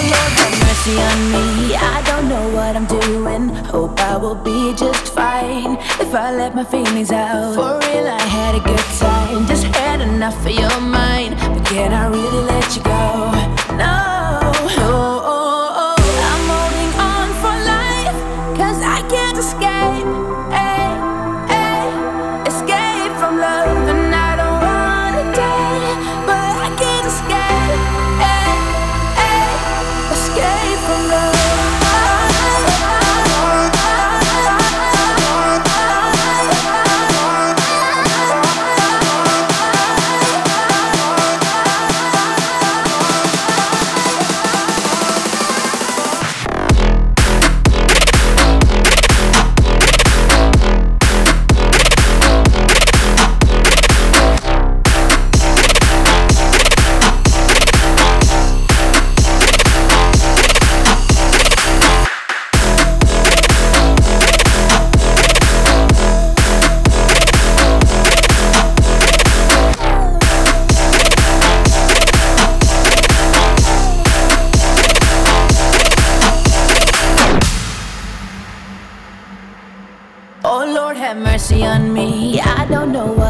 Lord, have mercy on me. I don't know what I'm doing. Hope I will be just fine if I let my feelings out. For real, I had a good time. Just had enough of your mind. But can I really let you go? No. I'm holding on for life, 'cause I can't escape. Ay, ay, escape from love, and I don't wanna die, but I can't escape. Ay, ay, escape from love. Oh Lord, have mercy on me. I don't know